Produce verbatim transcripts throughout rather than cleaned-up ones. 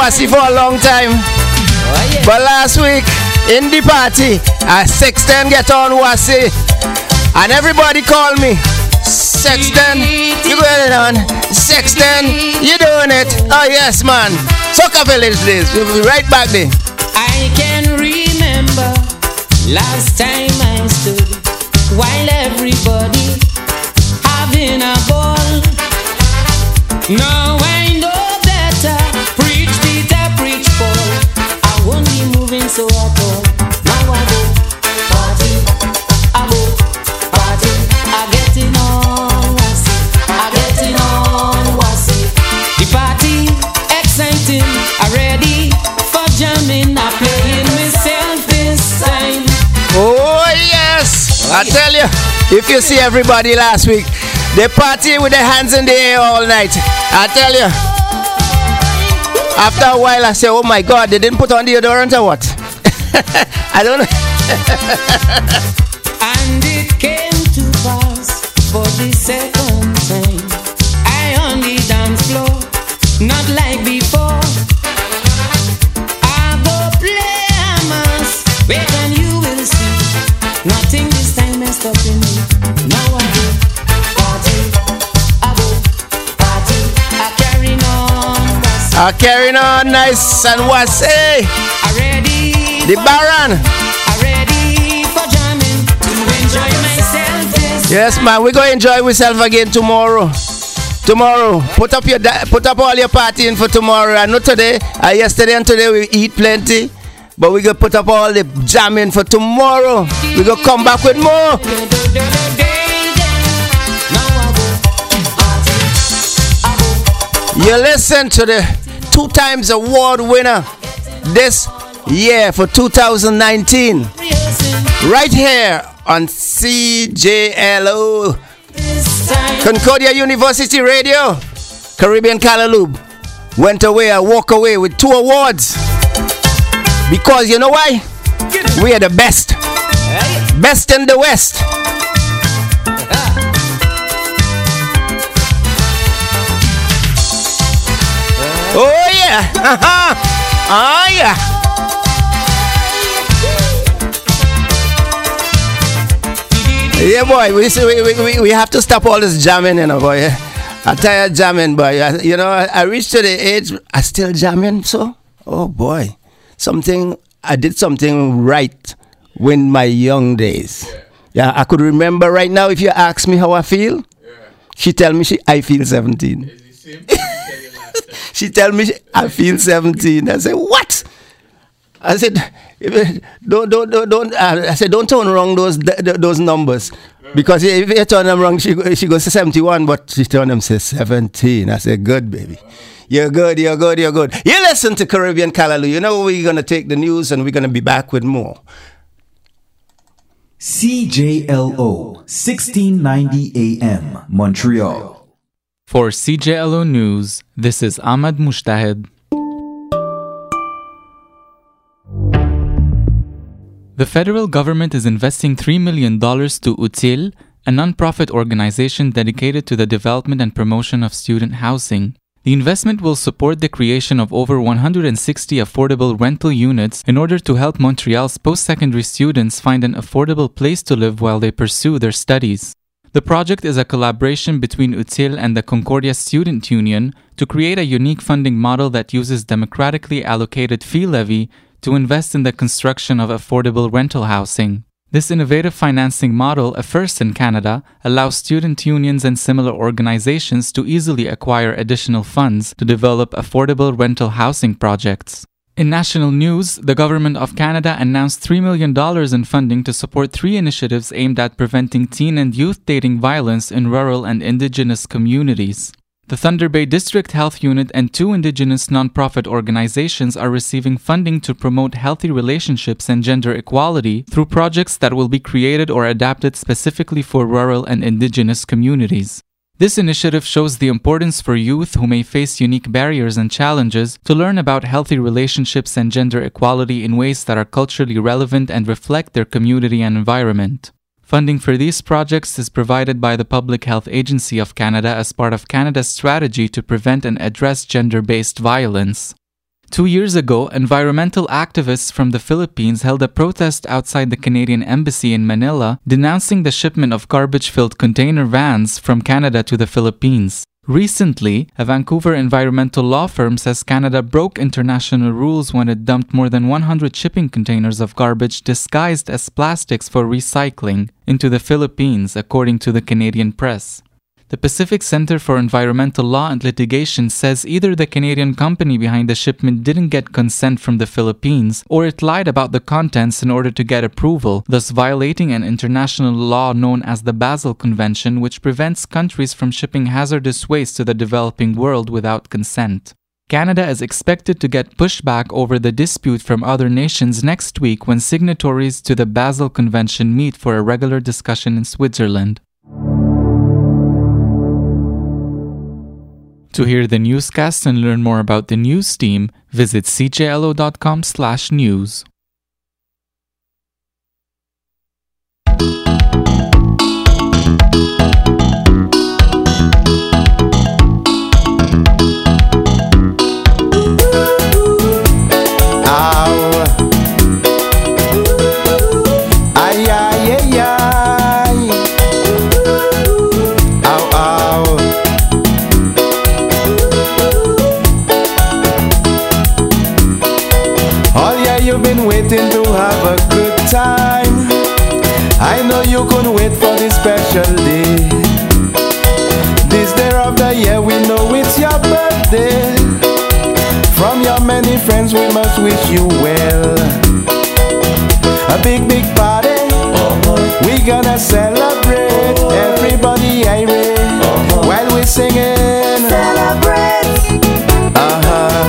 Wasi for a long time. Oh, yeah. But last week, in the party, at Sexton get on Wasi. And everybody called me. Sexton, you going on? Sexton, you doing it? Oh yes, man. Soca Village days. We'll be right back there. I can remember last time I stood while everybody having a ball. Now I know better. Preach Peter, preach Paul. I won't be moving so at all. Now I go party, I go party. I getting on Wasi, I getting on Wasi. The party exciting, I ready for jamming. I playing myself this time. Oh yes, I tell you, if you see everybody last week, they party with their hands in the air all night. I tell you. After a while, I say, oh my God, they didn't put on deodorant or what? I don't know. And it came to pass for the second time. I on the dance floor, not like before. I go play a mass, wait and you will see. Nothing this time is stopping me. Now I go party, I go party, I carry on. I carrying on nice and Wasi. I ready. The Baron. I ready for jamming to enjoy myself. This Yes, man, we're going to enjoy ourselves again tomorrow. Tomorrow, put up your da- put up all your partying for tomorrow. I know today, uh, yesterday and today we eat plenty, but we're going to put up all the jamming for tomorrow. We're going to come back with more. You listen to the two times award winner this year for two thousand nineteen. Right here on C J L O Concordia University Radio. Caribbean Callaloob went away and walk away with two awards. Because you know why? We are the best. Best in the West. Oh yeah. Uh-huh. Oh yeah. Yeah, boy, we, we, we, we have to stop all this jamming, you know, boy. I'm tired jamming, boy. I, you know, I, I reached to the age, I still jamming, so, oh, boy. Something, I did something right in my young days. Yeah, I could remember right now, if you ask me how I feel, yeah. She tell me she, I feel seventeen. She tell me she, I feel seventeen. I said, what? I said, don't, don't, don't, don't. Uh, I said, don't turn wrong those those numbers, because if you turn them wrong, she she goes to seventy-one, but she turn them to seventeen. I said, good, baby, you're good, you're good, you're good. You listen to Caribbean Callaloo. You know we're gonna take the news, and we're gonna be back with more. C J L O sixteen ninety A M Montreal. For C J L O News, this is Ahmad Mushtahed. The federal government is investing three million dollars to UTIL, a non-profit organization dedicated to the development and promotion of student housing. The investment will support the creation of over one hundred sixty affordable rental units in order to help Montreal's post-secondary students find an affordable place to live while they pursue their studies. The project is a collaboration between UTIL and the Concordia Student Union to create a unique funding model that uses democratically allocated fee levy to invest in the construction of affordable rental housing. This innovative financing model, a first in Canada, allows student unions and similar organizations to easily acquire additional funds to develop affordable rental housing projects. In national news, the Government of Canada announced three million dollars in funding to support three initiatives aimed at preventing teen and youth dating violence in rural and Indigenous communities. The Thunder Bay District Health Unit and two Indigenous nonprofit organizations are receiving funding to promote healthy relationships and gender equality through projects that will be created or adapted specifically for rural and Indigenous communities. This initiative shows the importance for youth who may face unique barriers and challenges to learn about healthy relationships and gender equality in ways that are culturally relevant and reflect their community and environment. Funding for these projects is provided by the Public Health Agency of Canada as part of Canada's strategy to prevent and address gender-based violence. Two years ago, environmental activists from the Philippines held a protest outside the Canadian Embassy in Manila, denouncing the shipment of garbage-filled container vans from Canada to the Philippines. Recently, a Vancouver environmental law firm says Canada broke international rules when it dumped more than one hundred shipping containers of garbage disguised as plastics for recycling into the Philippines, according to the Canadian press. The Pacific Center for Environmental Law and Litigation says either the Canadian company behind the shipment didn't get consent from the Philippines, or it lied about the contents in order to get approval, thus violating an international law known as the Basel Convention, which prevents countries from shipping hazardous waste to the developing world without consent. Canada is expected to get pushback over the dispute from other nations next week when signatories to the Basel Convention meet for a regular discussion in Switzerland. To hear the newscast and learn more about the news team, visit c j l o dot com slash news. Waiting to have a good time. I know you couldn't wait for this special day. This day of the year we know it's your birthday. From your many friends we must wish you well. A big big party, uh-huh. We gonna celebrate, uh-huh. Everybody irate, uh-huh. While we singing celebrate, uh-huh.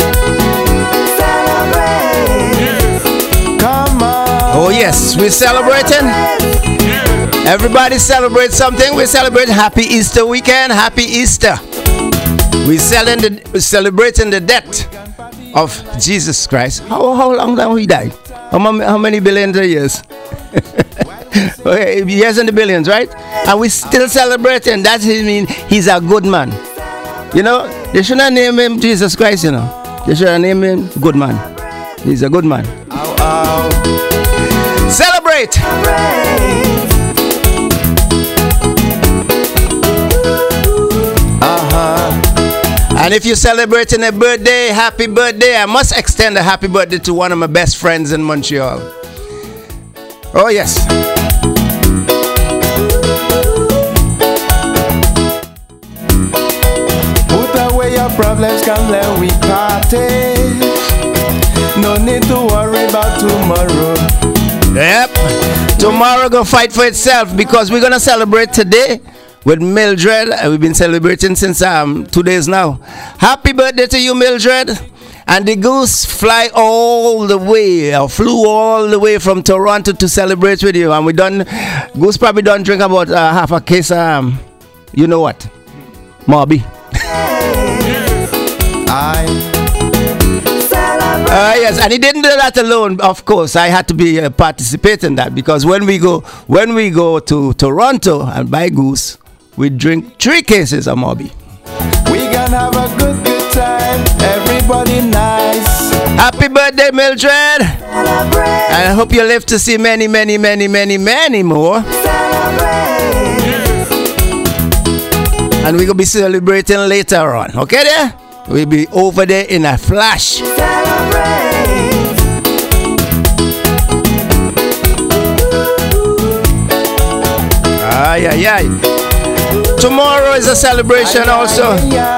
Oh yes, we're celebrating. Everybody celebrate something. We celebrate Happy Easter weekend. Happy Easter. We're celebrating the death of Jesus Christ. How, how long did he die? How, how many billions of years? Okay, years in the billions, right? And we're still celebrating. That means he's a good man. You know, they shouldn't name him Jesus Christ, you know. They should name him good man. He's a good man. Ow, ow. Celebrate! Uh-huh. And if you're celebrating a birthday, happy birthday. I must extend a happy birthday to one of my best friends in Montreal. Oh, yes. Put away your problems, come let we party. No need to worry about tomorrow. Yep. Tomorrow gonna fight for itself because we're gonna celebrate today with Mildred. We've been celebrating since um two days now. Happy birthday to you, Mildred. And the goose fly all the way, or flew all the way from Toronto to celebrate with you. And we done, goose probably done drink about uh, half a case. Um, you know what, Mobby. I. Uh, yes, and he didn't do that alone. Of course, I had to be uh, participate in that because when we go when we go to Toronto and buy goose, we drink three cases of Mobby. We gonna have a good good time. Everybody nice. Happy birthday, Mildred! Celebrate. And I hope you live to see many, many, many, many, many more. Celebrate. And we're gonna be celebrating later on. Okay, there? We'll be over there in a flash. Celebrate. Ay, ay, ay. Tomorrow is a celebration also.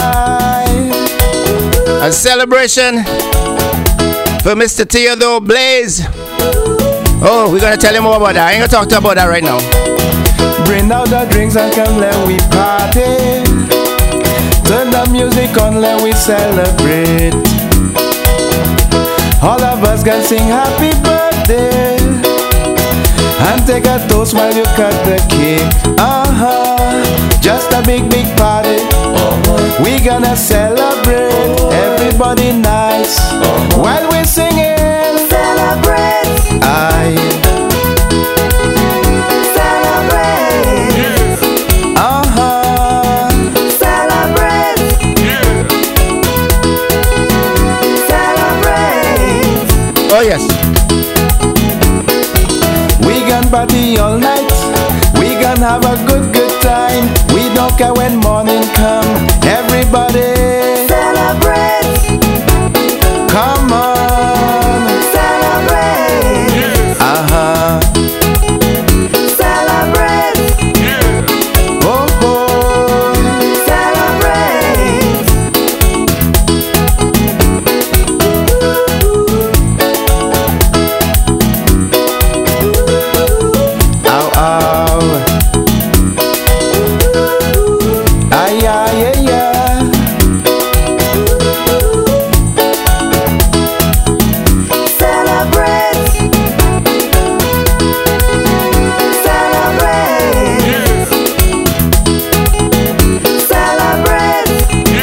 A celebration for Mister Theodore Blaze. Oh, we're gonna tell you more about that. I ain't gonna talk to you about that right now. Bring out the drinks and come let we party. Turn the music on, let we celebrate. All of us can sing happy birthday and take a toast while you cut the cake. Uh-huh. Just a big, big party. Uh-huh. We gonna celebrate. Uh-huh. Everybody nice. Uh-huh. While we're singing, celebrate. I celebrate. yes. We gon' party all night. We gon' have a good, good time. We don't care when morning come. Everybody Celebrate, come on. celebrate, Uh-huh. celebrate, Oh, oh. celebrate. Ow, ow. Ay, ay, ay, ay. Celebrate, celebrate, celebrate,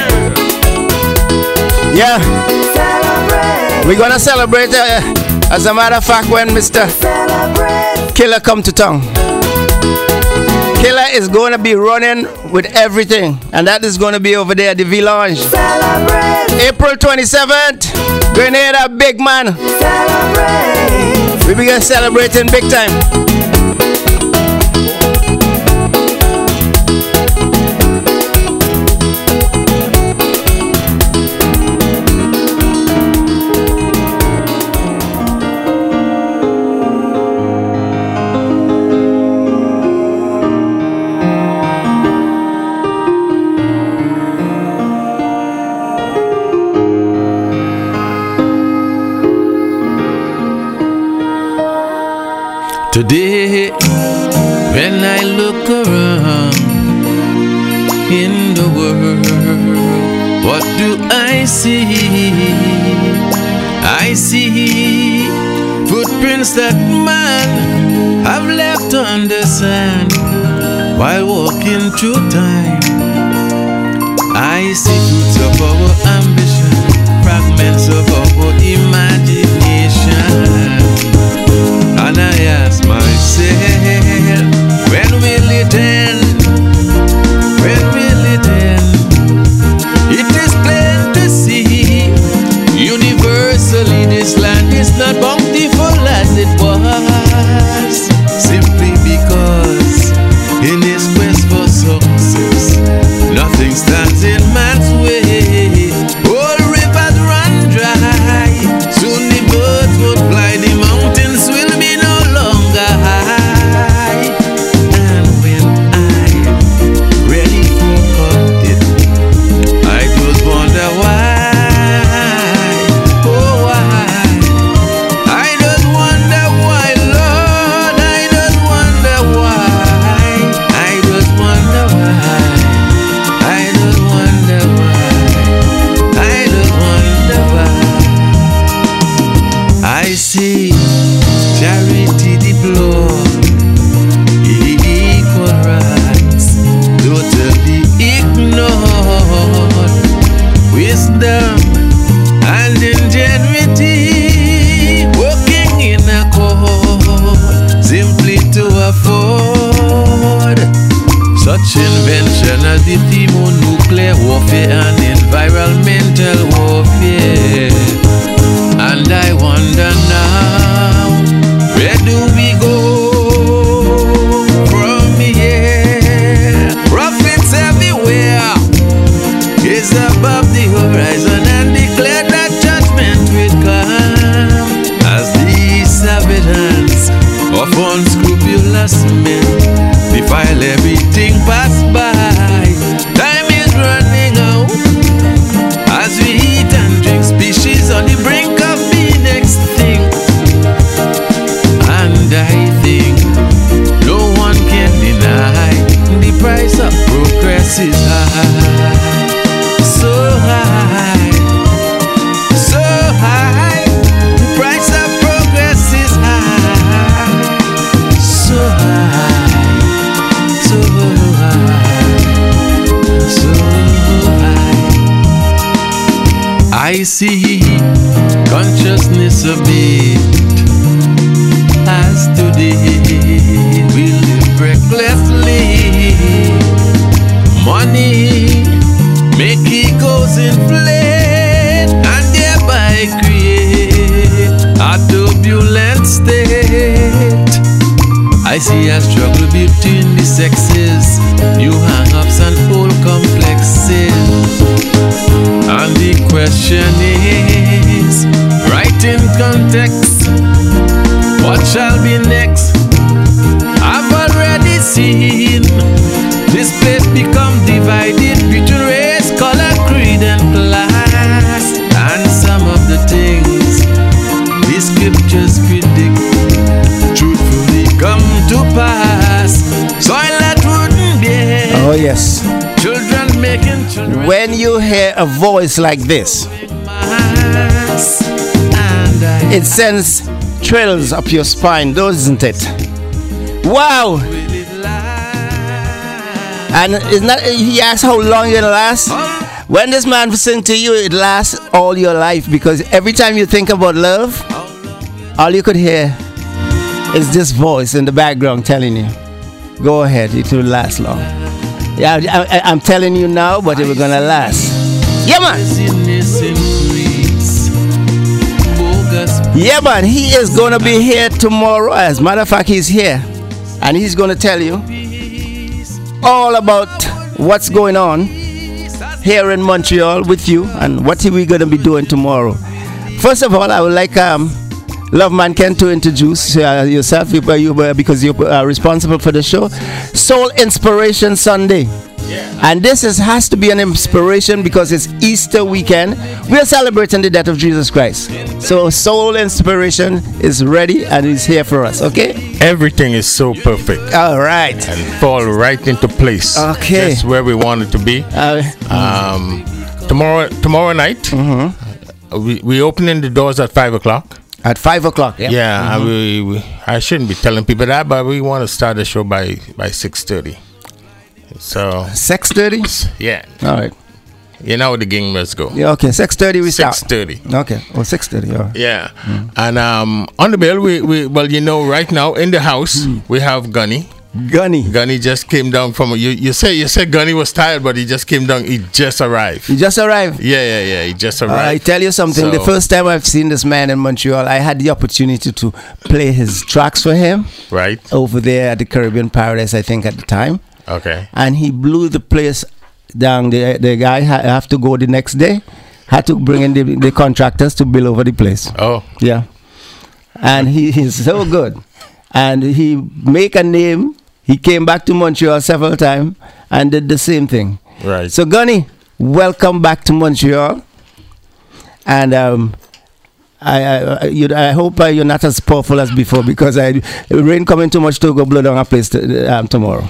Yeah, celebrate, we're gonna celebrate. Uh, as a matter of fact, when Mister celebrate. Killer come to town, Killer is going to be running with everything, and that is going to be over there at the V Lounge. Celebrate, April twenty-seventh, Grenada, big man. celebrate, We begin celebrating big time. Today, when I look around in the world, what do I see? I see footprints that man have left on the sand while walking through time. I see fruits of our ambition, fragments of our imagination. And I ask myself, when will it end? When will it end? It is plain to see, universally this land is not bountiful as it was. Simply because in his quest for success, nothing stands in man's way. All rivers run dry, soon the birds would fly, the mountains will be no longer high. And when I'm ready for cut it, I just wonder why, oh why. I just wonder why, Lord, I just wonder why. I just wonder why. I just wonder why. I just wonder why. I see charity deployed, equal rights totally ignored, wisdom and ingenuity working in accord, simply to afford such invention as the thermonuclear warfare and environmental warfare. And I wonder now, where do we go from here? Prophets everywhere gaze above the horizon and declare that judgment will come as the savage hands of unscrupulous men defile everything pass by. Time is running out as we eat and drink, species on the brink of being extinct. And I think no one can deny the price of progress is high, so high, so high. The price of progress is high, so high, so high, so high. I see consciousness a bit as today we live recklessly. Money make egos inflate and thereby create a see a struggle between the sexes, new hang-ups and old complexes. And the question is, right in context, what shall be next? I've already seen this place become divided between race, color, creed, and class. And some of the things the scriptures predict truthfully come to pass. Soil that wouldn't be. Oh, yes. Children making children. When you hear a voice like this, And I it sends thrills up your spine, doesn't it? Wow! really lie. And it's not, he asked how long it'll last. When this man sings to you, it lasts all your life, because every time you think about love, all you could hear is this voice in the background telling you, go ahead, it will last long. Yeah, I, I, I'm telling you now, but it will gonna last. Yeah, man. Business increase. Bogus Yeah, man. He is gonna be here tomorrow. As a matter of fact, he's here, and he's gonna tell you all about what's going on here in Montreal with you and what we're gonna be doing tomorrow. First of all, I would like um, Love Man Ken to introduce uh, yourself, you, you, uh, because you're uh, responsible for the show. Soul Inspiration Sunday. And this is, has to be an inspiration because it's Easter weekend. We are celebrating the death of Jesus Christ. So Soul Inspiration is ready and is here for us, okay? Everything is so perfect All right. and fall right into place. Okay. That's where we want it to be. Uh, Um, tomorrow, tomorrow night, Mm-hmm. we we opening the doors at five o'clock. at five o'clock, yeah? Yeah, and we, we I shouldn't be telling people that, but we want to start the show by by six thirty. So six thirty? yeah, All right. you know how the game must go. Yeah, okay. six thirty we start. Six thirty. Okay. Oh, six thirty. All right. Yeah, and um, on the bill, we, we well, you know, right now in the house we have Gunny. Gunny. Gunny just came down from you. You say you said Gunny was tired, but he just came down. He just arrived. You just arrived. Yeah, yeah, yeah. He just Uh, I arrived. tell you something. The So- first time I've seen this man in Montreal, I had the opportunity to play his tracks for him Right. over there at the Caribbean Paradise, I think, at the time. Okay. And he blew the place down. The the guy ha- have to go the next day. Had to bring in the, the contractors to build over the place. Oh. Yeah. And he, he's so good. And he make a name. He came back to Montreal several times and did the same thing. Right. So Gunny, welcome back to Montreal. And um, I I, you, I hope uh, you're not as powerful as before, because I rain coming too much to go blow down a place to, um, tomorrow.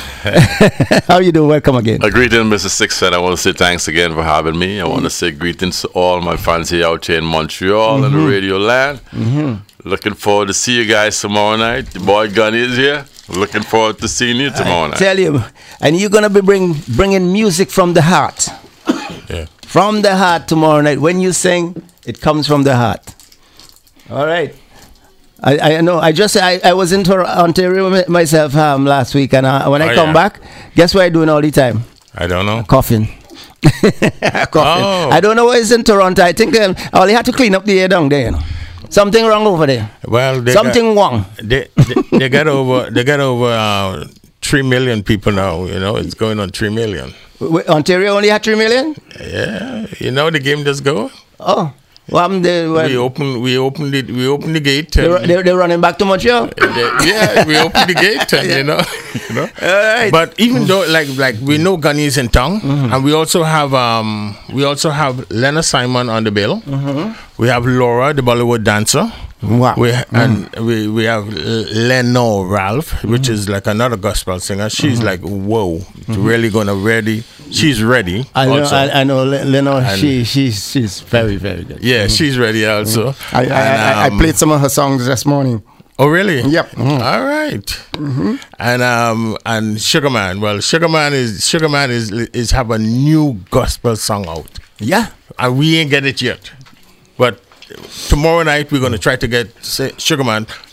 How you doing? Welcome again. A greeting, Mister Sixfed. I want to say thanks again for having me. I want to say greetings to all my fans here out here in Montreal and the radio land. Looking forward to see you guys tomorrow night. The boy Gunny is here. Looking forward to seeing you tomorrow night. Tell you, and you're gonna be bring bringing music from the heart. Yeah. From the heart tomorrow night. When you sing, it comes from the heart. All right. I, I know. I just I, I was in Tor- Ontario my- myself um, last week, and uh, when I Oh, come yeah. back, guess what I doing all the time? I don't know. Coughing. Coughing. Oh. I don't know what is in Toronto. I think um, I only had to clean up the air down there. You know. Something wrong over there. Well, they Something wrong. Got, they, they they got over they got over uh, three million people now. You know, it's going on three million. W- Ontario only had three million. Yeah. You know the game just go. Oh, well, I'm the, well, We open we opened it we opened the gate. they're, And they're, they're running back to Montreal. they- yeah, we opened the gate, and you know, you know. All right. But even though, like, like we know Gunny is in town, and we also have um, we also have Lena Simon on the bill. We have Laura, the Bollywood dancer. Wow. We and we we have L- Leno Ralph, which is like another gospel singer. She's like, whoa, really gonna ready. She's ready. I know, also. I, I know, Le- Leno. And- She, she's, she's very, very good. yeah, she's ready also. I, I, And, I, I um, played some of her songs this morning. Oh, really? Yep. Mhm. All right. And um and Sugarman. Well, Sugarman is Sugarman is is have a new gospel song out, Yeah. and we ain't get it yet. But tomorrow night we're gonna try to get say, Sugarman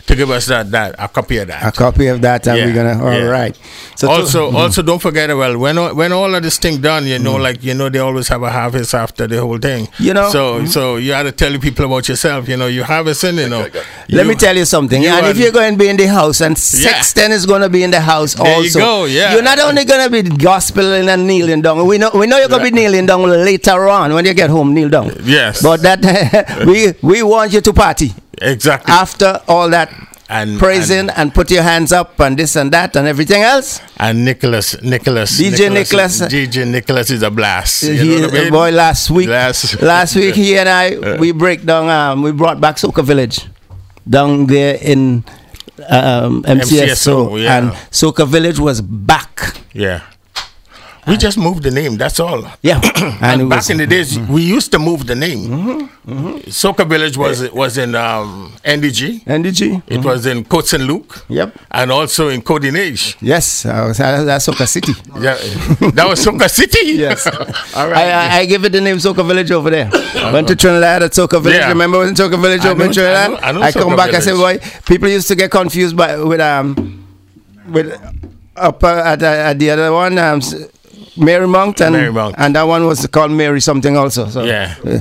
to give us that that a copy of that. A copy of that, and Yeah, we're gonna. All yeah. right. So also, to- also don't forget, well, when all- when all of this thing done, you know, like you know, they always have a harvest after the whole thing. You know? so so you have to tell the people about yourself. You know, you harvesting. You know, Let me tell you something. you and if are- you're going to be in the house, and Sexton is going to be in the house There you also. go, yeah. You're not only going to be gospeling and kneeling down. We know we know you're going to be kneeling down later on when you get home. Kneel down. Yes. But that we we want you to party exactly after all that and praising and, and, put your hands up and this and that and everything else. and Nicholas, Nicholas, D J Nicholas. D J Nicholas is a blast. You He, know what I mean? boy, last week, Last- last week he and I we break down. Um, we brought back Soca Village down there in um, M C S O, M C S O, yeah. and Soca Village was back. Yeah. We just moved the name. That's all. Yeah, And, and it back was- in the days, we used to move the name. Soca Village was was in um, N D G. N D G. It was in Côte Saint Luc. Yep. And also in Codinage. Yes, I was, uh, that's Soca City. Yeah, that was Soca City. Yes. All I, right. I, I give it the name Soca Village over there. Went to Trinidad at Soca Village. Yeah. Remember when Soca Village I over in know- Trinidad? I know- I know come Soca back. I said, boy, Village. people used to get confused by with um with up uh, at, uh, at the other one um, s- Mary Mount and Marymount. and that one was called Mary something also. So Yeah. uh,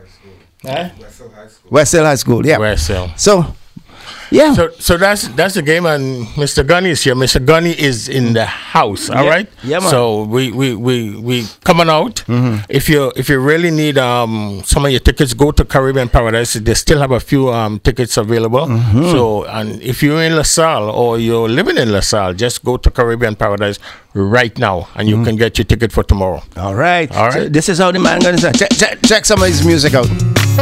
West Hill High School. Yeah. West Hill. So yeah. So, so that's that's the game, and Mister Gunny is here. Mister Gunny is in the house. All Yeah. right. Yeah, man. So we we we we coming out. If you if you really need um some of your tickets, go to Caribbean Paradise. They still have a few um tickets available. So, and if you're in LaSalle or you're living in LaSalle, just go to Caribbean Paradise right now, and you can get your ticket for tomorrow. All right. All right. So this is how the man gonna say. Check, check, check some of his music out.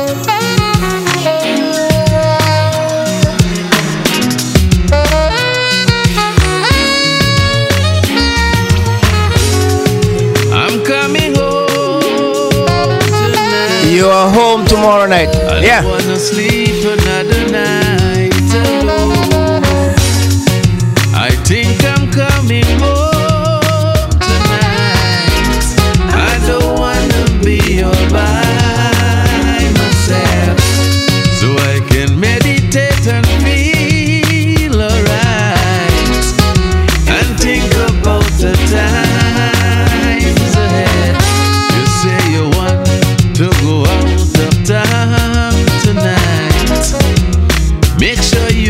I'm coming home tonight. You are home tomorrow night. I Yeah. don't wanna sleep another night alone. I think I'm coming home tonight. I don't wanna be all by myself, so I can meditate and feel alright, and think about the times ahead. You say you want to go out of town tonight. Make sure you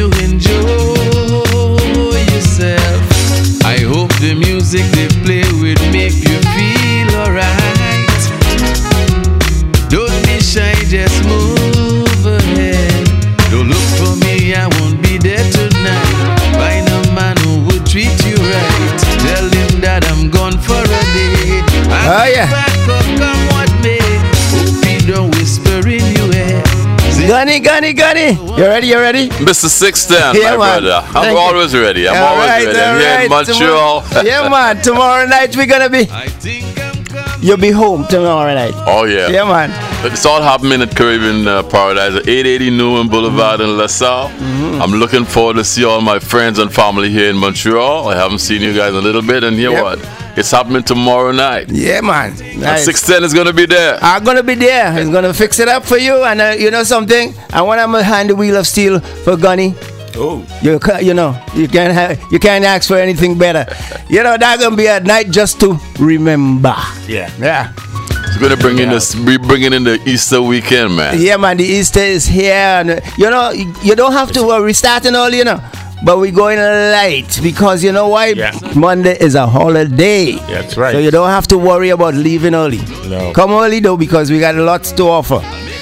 enjoy yourself. I hope the music they play will make you feel alright. Don't be shy, just move ahead. Don't look for me, I won't be there tonight. Find a man who will treat you right. Tell him that I'm gone for a day. I'll Oh, be yeah. back up, come what may. Hope he don't whisper in your ear. Say, Gunny, Gunny, Gunny. You ready? You ready? Mister Sixten, Yeah, my man. brother. I'm Thank you. always ready. I'm All always right, ready. I'm all here in right. Montreal. Tomorrow- yeah, man. Tomorrow night we're gonna be. I think I'm coming. You'll be home tomorrow night. Oh, yeah. Yeah, man. It's all happening at Caribbean uh, Paradise at eight eighty Newman Boulevard in LaSalle. I'm looking forward to see all my friends and family here in Montreal. I haven't seen you guys in a little bit, and you know Yep. what? It's happening tomorrow night. Yeah, man. And Nice. Sixten is going to be there. I'm gonna be there. He's gonna fix it up for you, and uh, you know something. I want him to hand the wheel of steel for Gunny. Oh. You ca- you know you can't have you can't ask for anything better. You know that's gonna be a night just to remember. Yeah. Yeah. It's going to bring in this, we bringing in the Easter weekend, man. Yeah, man. The Easter is here, and uh, you know you, you don't have to uh, restart and all, you know. But we're going late because you know why? Yeah. Monday is a holiday. That's right. So you don't have to worry about leaving early. No. Come early though because we got lots to offer.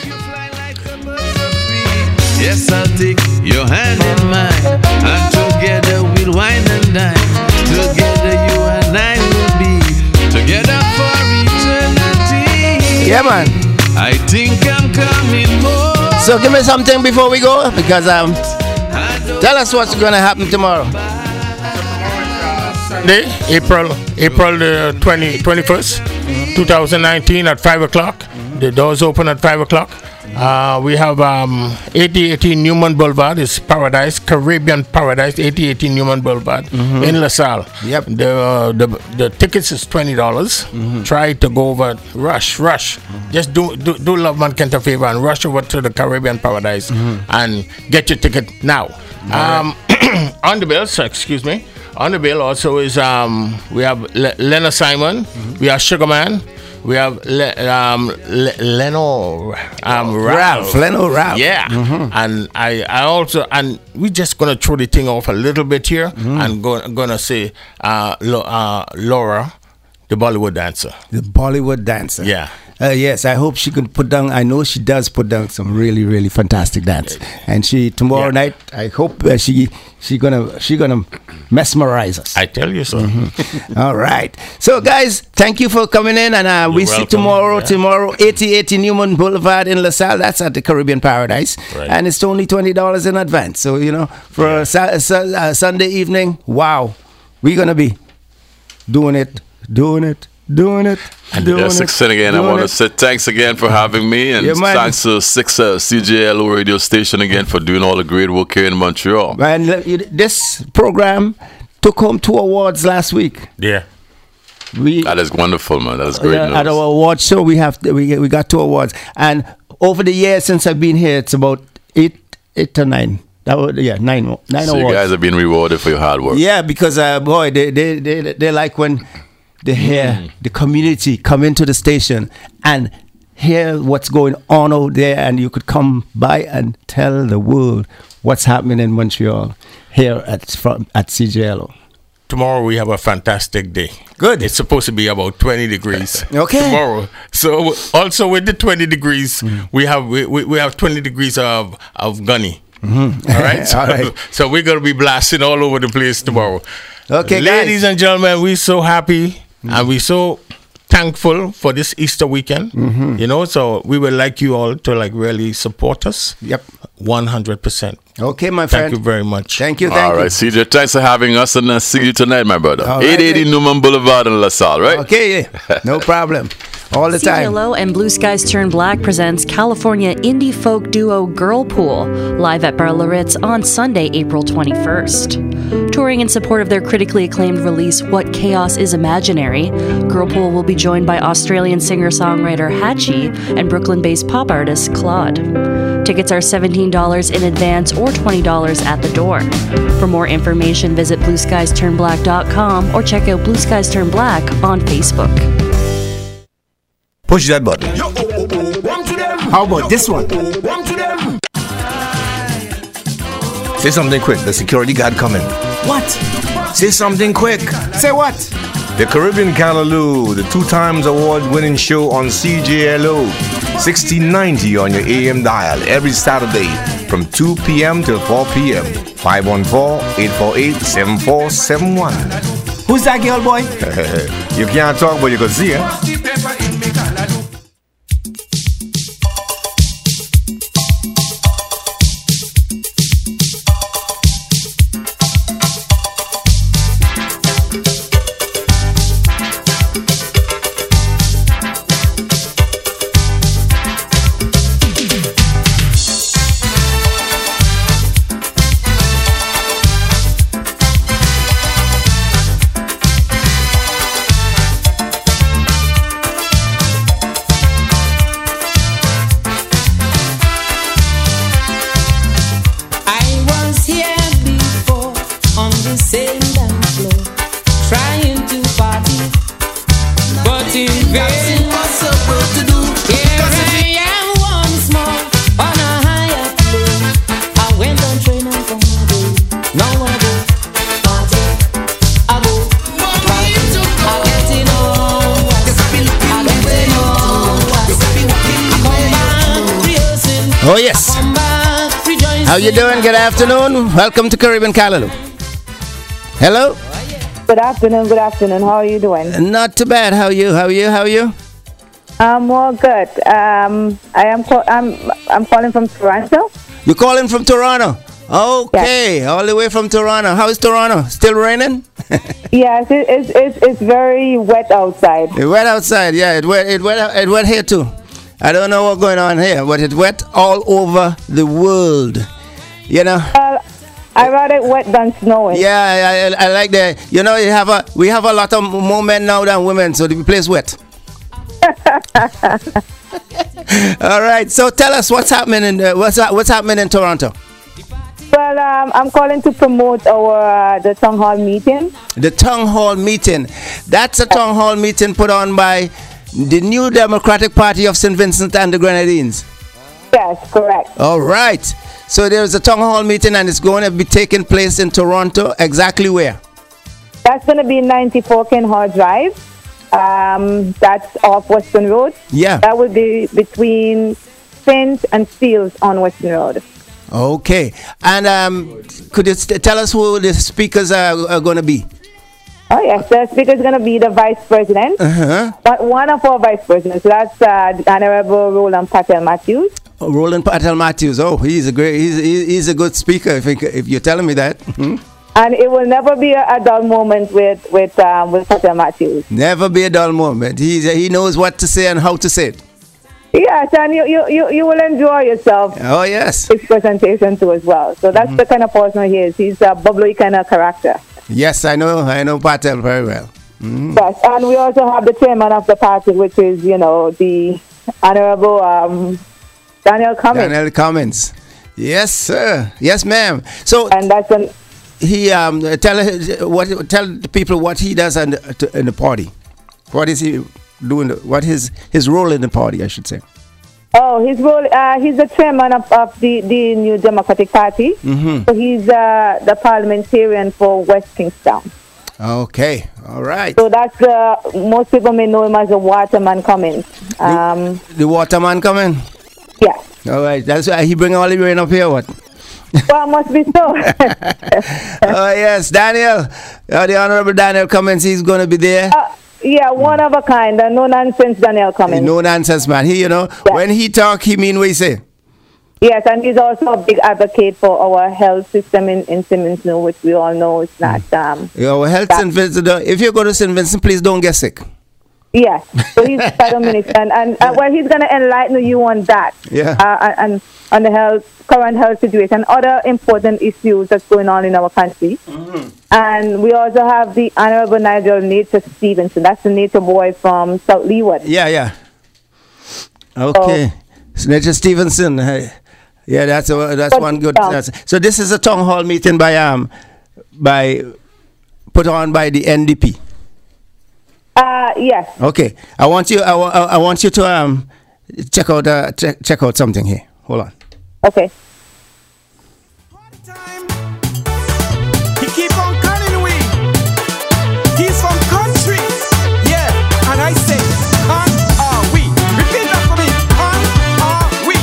Yes, I'll take your hand in mine, and together we'll wine and dine. Together you and I will be together for eternity. Yeah, man. I think I'm coming home. So give me something before we go because um, I don't tell us what's gonna happen tomorrow. Sunday, April April the twenty, twenty-first, twenty nineteen at five o'clock. The doors open at five o'clock. Uh, we have um, eighty eighteen Newman Boulevard. It's Paradise, Caribbean Paradise, eighty eighteen Newman Boulevard in LaSalle. Yep. The, uh, the the tickets is twenty dollars. Try to go over, rush, rush. Just do, do do Love Man Kent a favor and rush over to the Caribbean Paradise and get your ticket now. Um, on the bill, so excuse me. On the bill also is um, we have Le- Lena Simon, we have Sugarman, we have Le- um, Le- Leno um, Ralph. Ralph, Leno Ralph. Yeah, and I, I also and we just gonna throw the thing off a little bit here and go, gonna say uh, Lo- uh, Laura, the Bollywood dancer. The Bollywood dancer. Yeah. Uh, yes, I hope she can put down. I know she does put down some really, really fantastic dance. And she tomorrow Yeah. night, I hope uh, she she gonna she gonna mesmerize us. I tell you so. All right. So, guys, thank you for coming in, and uh, we see welcome, tomorrow. yeah. Tomorrow, eighty eighty Newman Boulevard in LaSalle. That's at the Caribbean Paradise, Right. and it's only twenty dollars in advance. So, you know, for a, sa- sa- uh, Sunday evening, wow, we're gonna be doing it, doing it. Doing it, doing Yeah, it, six and again. I doing want to it. say thanks again for having me, and Yeah, man. thanks to six uh, C J L O radio station again for doing all the great work here in Montreal. And uh, you- this program took home two awards last week. Yeah. We That is wonderful, man. That is great uh, news. at our award show we have we we got two awards, and over the years since I've been here, it's about eight eight to nine. That was, yeah, nine nine So you awards. guys have been rewarded for your hard work. Yeah, because uh, boy, they they they they like when they hear the community come into the station and hear what's going on out there, and you could come by and tell the world what's happening in Montreal here at from at C J L O. Tomorrow we have a fantastic day. Good. It's supposed to be about twenty degrees. Okay. Tomorrow. So also with the twenty degrees, we have we, we, we have twenty degrees of of gunny. All right. So, All right. so we're gonna be blasting all over the place tomorrow. Okay, ladies guys. and gentlemen, we're so happy and we're so thankful for this Easter weekend. You know, so we would like you all to like really support us. Yep. One hundred percent. Okay, my friend. Thank you very much. Thank you. Thank All you. right, C J, thanks for having us, and uh, see you tonight, my brother. All right, eight eighty then. Newman Boulevard in LaSalle, right? Okay, yeah. No problem. All the C J time. Lo and Blue Skies Turn Black presents California indie folk duo Girlpool live at Bar Loritz on Sunday, April twenty-first. Touring in support of their critically acclaimed release What Chaos Is Imaginary, Girlpool will be joined by Australian singer-songwriter Hatchie and Brooklyn-based pop artist Claude. Tickets are seventeen dollars in advance or twenty dollars at the door. For more information, visit blue skies turn black dot com or check out Blue Skies Turn Black on Facebook. Push that button. How about this one? Say something quick. The security guard coming. What? Say something quick. Say what? The Caribbean Callaloo, the two times award-winning show on C J L O, sixteen ninety on your A M dial every Saturday from two p.m. till four p.m. five one four, eight four eight, seven four seven one. Who's that girl, boy? You can't talk, but you can see her. I was here before on the same dance floor, trying to party, but in vain. Impossible to do. Here I am once more on a higher plane. I went on training for my day. Now I go party. I go party. I'm getting on. I'm getting on. I come back rehearsing. Oh, yes. Come back rejoicing. How you doing? Good afternoon. Welcome to Caribbean Callaloo. Hello? Good afternoon, good afternoon. How are you doing? Not too bad. How are you? How are you? How are you? I'm all good. Um, I am call- I'm I'm calling from Toronto. You're calling from Toronto? Okay. All the way from Toronto. How is Toronto? Still raining? Yes, it, it's it's it's very wet outside. It wet outside. Yeah, it wet. It wet. It wet here too. I don't know what's going on here, but it's wet all over the world. You know. Well, I rather it wet than snowing. Yeah, I, I, I like the. You know, you have a we have a lot of more men now than women, so the place wet. All right. So tell us what's happening in uh, what's what's happening in Toronto. Well, um, I'm calling to promote our uh, the town hall meeting. The town hall meeting. That's a town hall meeting put on by the New Democratic Party of Saint Vincent and the Grenadines. Yes, correct. All right. So there's a town hall meeting and it's going to be taking place in Toronto. Exactly where? That's going to be ninety-four Kinhall Drive. Um, that's off Western Road. Yeah. That will be between Saint and Steeles on Western Road. Okay. And um, could you st- tell us who the speakers are, are going to be? Oh, yes. The speaker is going to be the Vice President. Uh-huh. But one of our Vice Presidents. So that's uh, the Honorable Roland Patel Matthews. Oh, Roland Patel Matthews. Oh, he's a great, he's, he's a good speaker. If if you're telling me that. Mm-hmm. And it will never be a, a dull moment with with um, with Patel Matthews. Never be a dull moment. He's he knows what to say and how to say it. Yes, and you you, you, you will enjoy yourself. Oh yes. His presentation too as well. So that's mm-hmm. the kind of person he is. He's a bubbly kind of character. Yes, I know. I know Patel very well. Mm-hmm. Yes, and we also have the chairman of the party, which is you know the Honorable. Um, Daniel Cummins. Daniel Cummins. Yes, sir. Yes, ma'am. So and that's an he um tell what tell the people what he does in the, in the party. What is he doing? What his his role in the party? I should say. Oh, his role. Uh, he's the chairman of, of the, the New Democratic Party. Mm-hmm. So he's uh, the parliamentarian for West Kingstown. Okay. All right. So that's uh, most people may know him as the Waterman Cummins. Um, the, the Waterman Cummins. Yeah. All right. That's why he bring all the rain up here. What? Well, must be so. Oh yes, Daniel, uh, the Honorable Daniel Cummins. He's going to be there. Uh, yeah, one of a kind. Uh, no nonsense, Daniel Cummins. No nonsense, man. He, you know, yeah. When he talk, he mean what he say. Yes, and he's also a big advocate for our health system in, in Saint Vincent, which we all know is not. Um, yeah, our health Saint Vincent. If you go to Saint Vincent, please don't get sick. Yes, so he's shadow minister, and, and uh, well, he's going to enlighten you on that. Yeah, uh, and on the health, current health situation, other important issues that's going on in our country. Mm-hmm. And we also have the Honorable Nigel Nature Stevenson. That's the nature boy from South Leeward. Yeah, yeah. Okay, so, Nature Stevenson. Hey. Yeah, that's a, that's one good. That's, so this is a town hall meeting by um by put on by the N D P. Uh yes. Okay, I want you. I, I want you to um check out uh, check check out something here. Hold on. Okay. He keep on calling we. He's from country. Yeah, and I say, can are we? Repeat that for me. Can are we?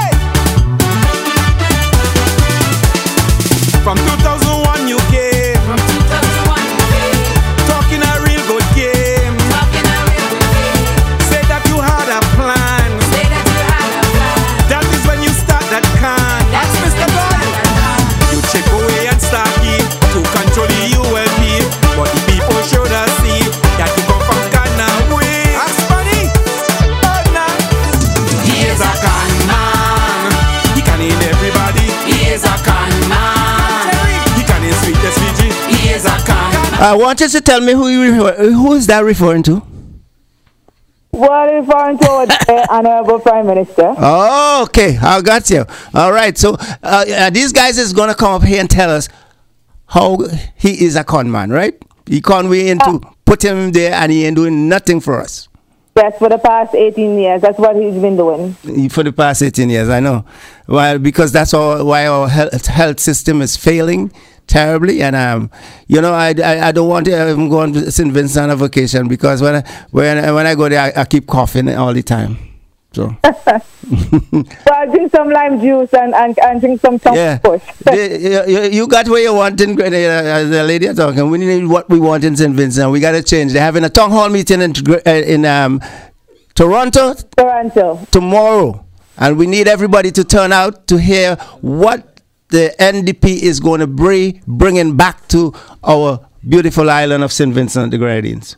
Hey. From two thousand one you came. From two thousand one you came. Talking a real good game. Talking a real good game. Say that you had a plan. Say that you had a plan. That is when you start that can. That's Mister Boy. You check away and start it to control the U L P. But the people should have see that you come from Ghana way. Ask money. Oh nah. He is a con man. He can in everybody. He is a con man. He can in sweetest Fiji. He is a con man. I want you to tell me who you refer, who is that referring to? Well, referring to the Honorable Prime Minister. Oh, okay, I got you. All right, so uh, uh, these guys is gonna come up here and tell us how he is a con man, right? He con we into uh, put him there, and he ain't doing nothing for us. Yes, for the past eighteen years, that's what he's been doing. For the past eighteen years, I know. Well, because that's all why our health, health system is failing terribly, and um, you know, I, I, I don't want to even go on to Saint Vincent on a vacation because when I, when when I go there, I, I keep coughing all the time. So, well, drink some lime juice and, and, and drink some tongue yeah. push. you, you, you got what you want in uh, the lady talking. We need what we want in Saint Vincent. We got to change. They're having a town hall meeting in uh, in um, Toronto. Toronto tomorrow, and we need everybody to turn out to hear what the N D P is going to bring bringing back to our beautiful island of Saint Vincent and the Grenadines.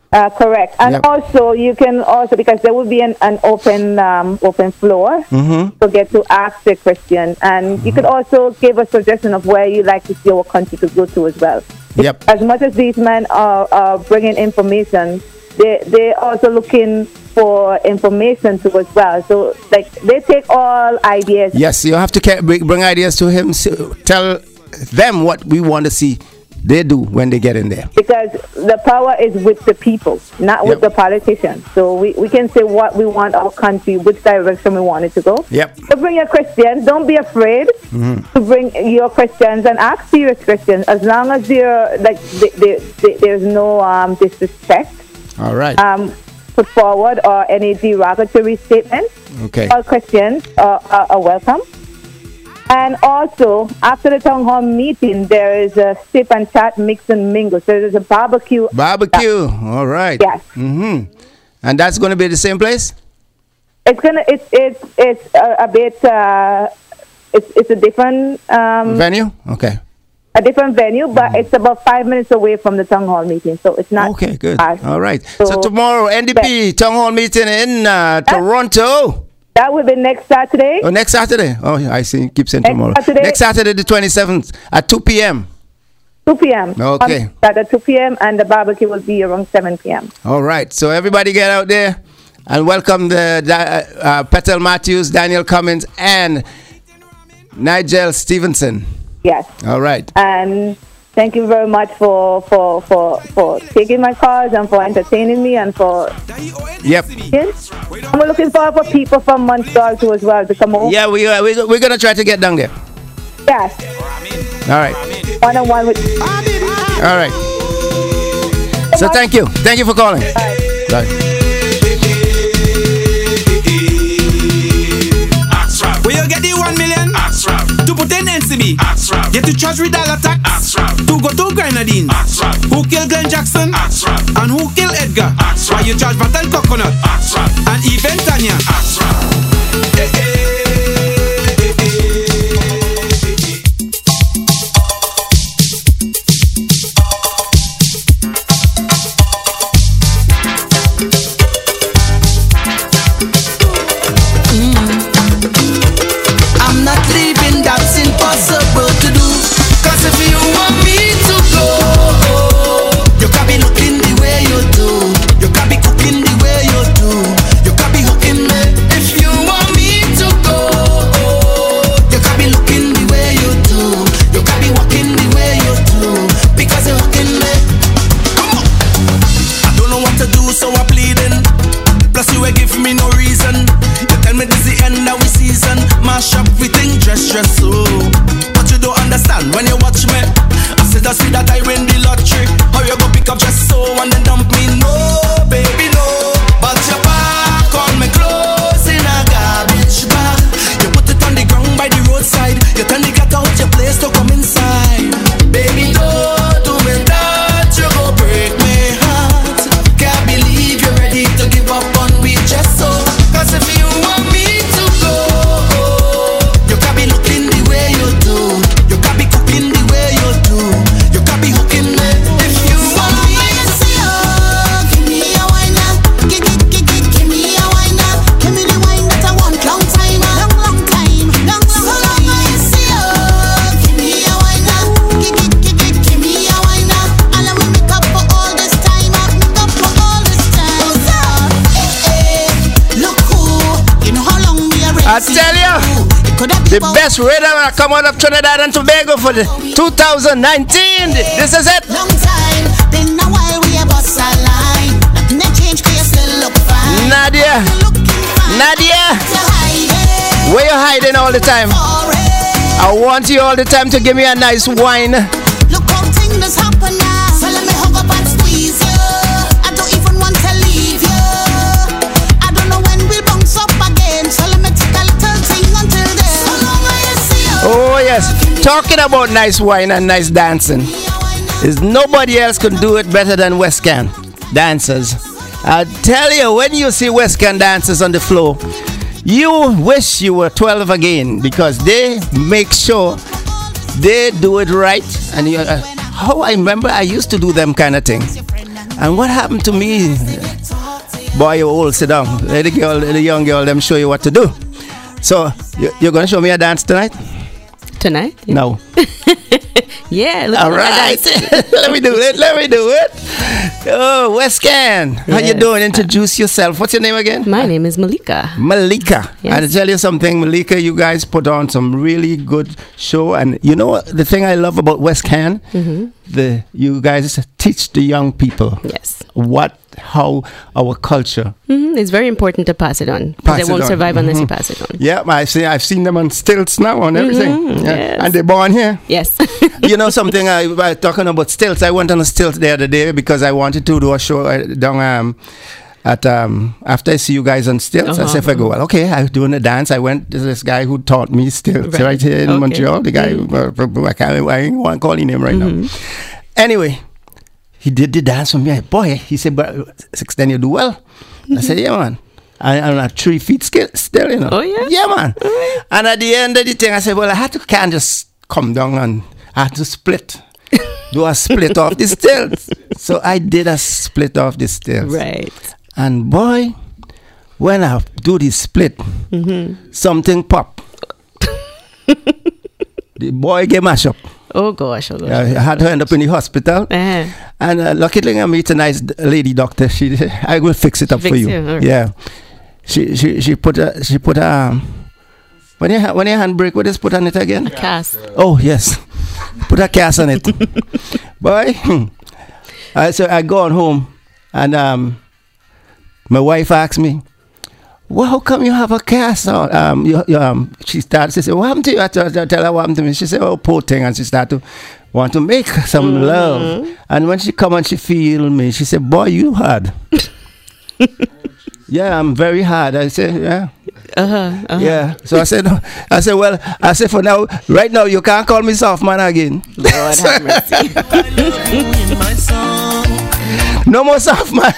Uh, correct. And Yep. also, you can also, because there will be an, an open um, open floor, Mm-hmm. to get to ask the question. And you could also give a suggestion of where you like to see our country to go to as well. Yep. As much as these men are, are bringing information, they, they're also looking for information too as well. So, like, they take all ideas. Yes, you have to ca- bring bring ideas to him. So tell them what we want to see they do when they get in there. Because the power is with the people, not with Yep. the politicians. So we, we can say what we want our country, which direction we want it to go. Yep. So bring your questions. Don't be afraid Mhm. to bring your questions and ask serious questions. As long as you're like they, they, they, there's no um, disrespect All right. um, put forward or any derogatory statements. Okay. All questions are, are, are welcome. And also, after the town hall meeting, there is a sip and chat, mix and mingle. So there's a barbecue. Barbecue. All right. Yes. Mm-hmm. And that's going to be the same place? It's gonna. It's it's it's a, a bit. Uh, it's it's a different um, Venue? Okay. a different venue, but it's about five minutes away from the town hall meeting, so it's not. Okay, good. far. All right. So, tomorrow, N D P town hall meeting in uh, Toronto. That will be next Saturday. Oh, next Saturday. Oh, yeah, I see. Keep saying Next tomorrow. Saturday. Next Saturday, the twenty-seventh at two p.m. two p.m. Okay. On Saturday, two p.m. and the barbecue will be around seven p.m. All right. So everybody get out there and welcome the uh, uh, Petal Matthews, Daniel Cummins, and Nigel Stevenson. Yes. All right. And thank you very much for for for for taking my calls and for entertaining me and for. Yep. Yes. And we're looking forward for people from Montreal too as well to come over. Yeah, we uh, we we're gonna try to get down there. Yes. All right. One on one with. All right. So thank you. Thank you for calling. Bye. Where you get the one million? To put in N C B. Get to charge with dollar tax. To go to Grenadine. Who killed Glenn Jackson? And who killed Edgar? Why you charge VAT and coconut? And even Tanya. Hey, hey. I'm not leaving, that's impossible to do. Cause if you want me to go, you can be looking the way you do. You can be cooking the way you do. You can be hooking me. If you want me to go, you can be looking the way you do. You can be walking the way you do. Because you're hooking me. Come on. I don't know what to do, so I'm pleading. Plus you ain't give me no reason. You tell me this the end of the season. Mash up everything, dress, dress, so. But you don't understand when you watch me. I said I see that I win the lottery. How you go pick up just so and then dump me? No, baby, no. But you pack all my clothes in a garbage bag. You put it on the ground by the roadside. You tell the cat out your place to come inside. Baby, don't do me that. You go break my heart. Can't believe you're ready to give up on me just so. Cause if you want me to go, you can be looking the way you do. You can be cooking the way you do. You can be hooking me. If you want me to Give me a wine now. Give, give, give, give, give me a wine now. Give me the wine that I want long time. Long, long time. Long, long time. I see you. Give me a wine now. Give, give, give, give, give me a wine now. And I will make up for all this time. I'll make up for all this time. Hey, hey, look who. You know how long we are ready. I tell you, the best rhythm that come out of Trinidad and Tobago for the two thousand nineteen. This is it. Long time. Then a while we are boss a line. Nothing that change, cause you still look fine. Nadia, Nadia, where you hiding all the time? I want you all the time to give me a nice wine. Look how things happen now. So let me hug up and squeeze you. I don't even want to leave you. I don't know when we'll bounce up again. So let me take a little thing until then. So long I see you. Oh yes, talking about nice wine and nice dancing. Is nobody else can do it better than West Can dancers. I tell you, when you see West Can dancers on the floor, you wish you were twelve again because they make sure they do it right. And you, uh, how I remember I used to do them kind of thing. And what happened to me? Boy, you old, sit down. Let the girl, the young girl, them show you what to do. So, you, you're going to show me a dance tonight? Tonight? Yeah. No. Yeah. Look All right. Let me do it. Let me do it. Oh, Westcan. How Yes. you doing? Introduce yourself. What's your name again? My name is Malika. Malika. Yes. And to tell you something, Malika, you guys put on some really good show. And you know what? The thing I love about Westcan, Mm-hmm. the you guys teach the young people Yes. what, how our culture. Mm-hmm. It's very important to pass it on. Pass Because it they won't on. survive unless you Mhm. pass it on. Yeah, I've seen I've seen them on stilts now on everything. Mhm, Yeah. yes. And they're born here. Yes. You know something? I was talking about stilts. I went on a stilt the other day because I wanted to do a show uh, down um, at um, after I see you guys on stilts. I Uh-huh. said, if I go, well, okay, I'm doing a dance. I went to this guy who taught me stilts right, Right. here in Okay. Montreal. The guy, who, uh, I can't, I ain't want to call his name right Mm-hmm. now. Anyway, he did the dance for me. Boy, he said, but then you do well. I said, yeah, man. I, I'm at three feet skill, still, you know. Oh, yeah? Yeah, man. And at the end of the thing, I said, well, I had to can't just come down and I had to split. Do a split off the stilts. So I did a split off the stilts. Right. And boy, when I do the split, Mm-hmm. something pop. The boy get mashed up. Oh, gosh. Oh, gosh. I had to end up in the hospital. Uh-huh. And uh, luckily I meet a nice d- lady doctor. She, I will fix it up Fix for you. you, all right. Yeah. She, she, she put a, she put a, um, when your, ha- when your hand break, what is put on it again? Cast. Oh, yes. Put a cast on it. Boy. I, so I go on home and um, my wife asked me, well, how come you have a cast on? Um, you, you, um, she started, she said, what happened to you? I tell, I tell her what happened to me. She said, oh, poor thing. And she started to want to make some Mm-hmm. love. And when she come and she feel me, she said, boy, you hard. Yeah, I'm very hard. I said, yeah. Uh-huh, uh-huh. Yeah. So I said, I said, well, I said, for now, right now, you can't call me soft man again. Lord have mercy. No more soft man.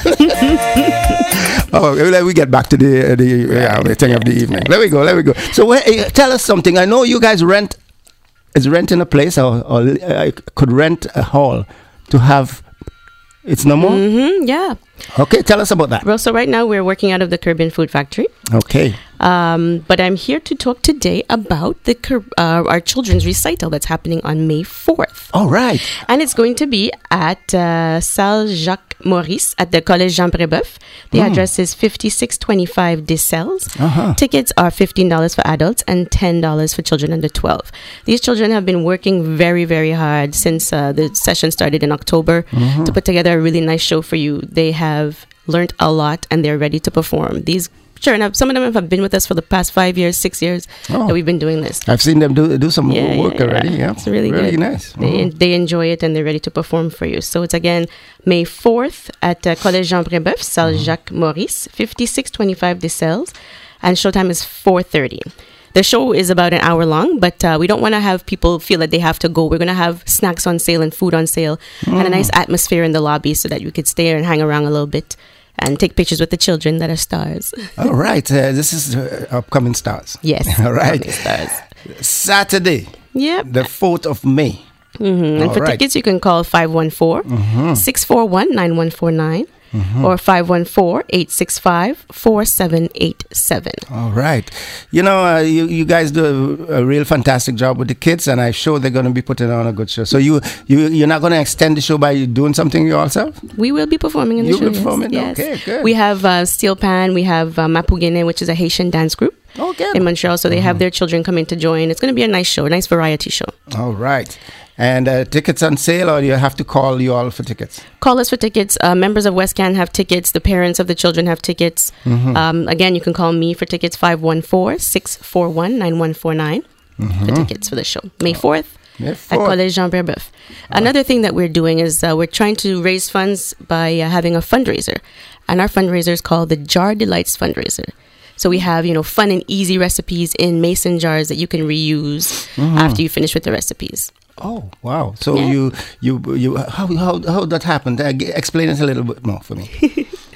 Oh, let me get back to the uh, the, uh, the thing of the evening. Let me go. Let me go. So, where, uh, tell us something. I know you guys rent is renting a place or, or uh, could rent a hall to have. It's no more. Mm-hmm, yeah. Okay, tell us about that. Well, so right now we're working out of the Caribbean Food Factory. Okay. Um, but I'm here to talk today about the Car- uh, our children's recital that's happening on May fourth. All right. And it's going to be at uh, Salle Jacques Maurice at the Collège Jean Brébeuf. The Mm. address is fifty-six twenty-five des Selles. Uh-huh. Tickets are fifteen dollars for adults and ten dollars for children under twelve. These children have been working very, very hard since uh, the session started in October Mhm. to put together a really nice show for you. They have learned a lot and they're ready to perform. These children, have, some of them have been with us for the past five years, six years Oh. that we've been doing this. I've seen them do do some Yeah, work yeah, already. Yeah, It's really, really good. nice. They, Mhm. they enjoy it and they're ready to perform for you. So it's again May fourth at uh, Collège Jean Brébeuf, Salle Mm-hmm. Jacques Maurice, fifty-six twenty-five des Selles, and showtime is four thirty. The show is about an hour long, but uh, we don't want to have people feel that they have to go. We're going to have snacks on sale and food on sale and a Mm. nice atmosphere in the lobby so that you could stay and hang around a little bit and take pictures with the children that are stars. All right. Uh, this is uh, upcoming stars. Yes. All right. upcoming stars. Saturday, Yep. the fourth of May. Mm-hmm. And All for right. tickets, you can call five one four, six four one, nine one four nine Mhm. or five one four, eight six five, four seven eight seven. All right. You know, uh, you, you guys do a, a real fantastic job with the kids, and I'm sure they're going to be putting on a good show. So you, you, you're not going to extend the show by doing something yourself? We will be performing in the You'll show. be yes. performing? Yes. Okay, good. We have uh, Steel Pan, we have uh, Mapugene, which is a Haitian dance group Oh, good. in Montreal. So they have their children coming to join. It's going to be a nice show, a nice variety show. All right. And uh, tickets on sale, or you have to call you all for tickets? Call us for tickets. Uh, members of WestCan have tickets. The parents of the children have tickets. Mhm. Um, again, you can call me for tickets, five one four, six four one, nine one four nine for Mhm. tickets for the show. May fourth May at fourth. Collège Jean Brébeuf. Another thing that we're doing is uh, we're trying to raise funds by uh, having a fundraiser. And our fundraiser is called the Jar Delights Fundraiser. So we have, you know, fun and easy recipes in mason jars that you can reuse Mhm. after you finish with the recipes. Oh, wow. So Yeah. you, you, you, how, how, how that happened? Uh, g- explain it a little bit more for me.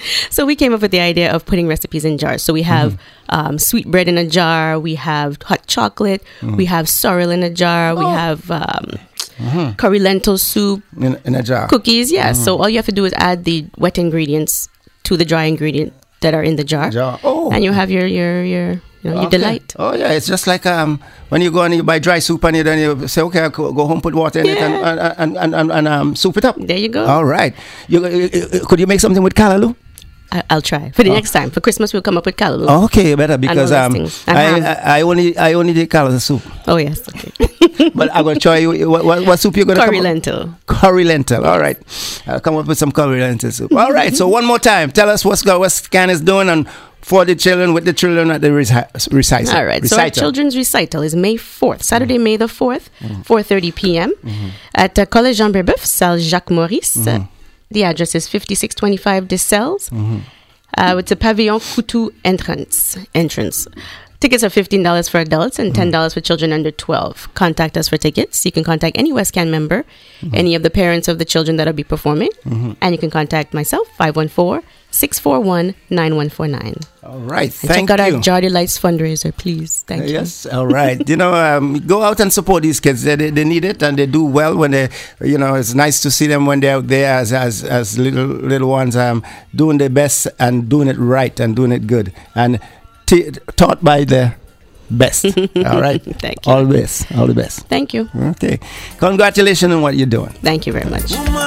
So we came up with the idea of putting recipes in jars. So we have um, sweet bread in a jar. We have hot chocolate. Mhm. We have sorrel in a jar. We have um, curry lentil soup. In, in a jar. Cookies, yeah. Mhm. So all you have to do is add the wet ingredients to the dry ingredient that are in the jar. Jar. Oh. And you have your, your, your, you know, your Okay. delight. Oh yeah, it's just like um when you go and you buy dry soup and you then you say, okay, I'll go go home, put water in it and and, and, and, and, and um soup it up. There you go. All right. You, you, you- could you make something with callaloo? I, I'll try for the Oh. next time. For Christmas, we'll come up with callaloo. Oh, okay, better And because all those um things. And I, ham. I I only I only did callaloo soup. Oh yes, okay. But I'm gonna try you. What, what, what soup you gonna Curry come up- lentil. Curry lentil. All right, I'll come up with some curry lentil soup. All right. So one more time, tell us what's go, what Scan is doing and for the children with the children at the reci- recital. All right. So our Recital. children's recital is May fourth, Saturday, Mm-hmm. May the fourth, four thirty p.m. at uh, Collège Jean Brebeuf, Salle Jacques Maurice. Mm-hmm. The address is fifty-six twenty-five de Celles. Uh, it's a Pavillon Coutou entrance. Entrance. Tickets are fifteen dollars for adults and ten dollars for children under twelve. Contact us for tickets. You can contact any WestCan member, any of the parents of the children that will be performing, Mhm. and you can contact myself, five one four, six four one, nine one four nine. All right. And Thank check out you. our Jar Delights fundraiser, please. Thank you. Yes, all right. You know, um, go out and support these kids. They, they, they need it, and they do well when they, you know, it's nice to see them when they're out there as as, as little little ones, um, doing their best and doing it right and doing it good and t- taught by the best. All right. Thank you. All the best. All the best. Thank you. Okay. Congratulations on what you're doing. Thank you very much.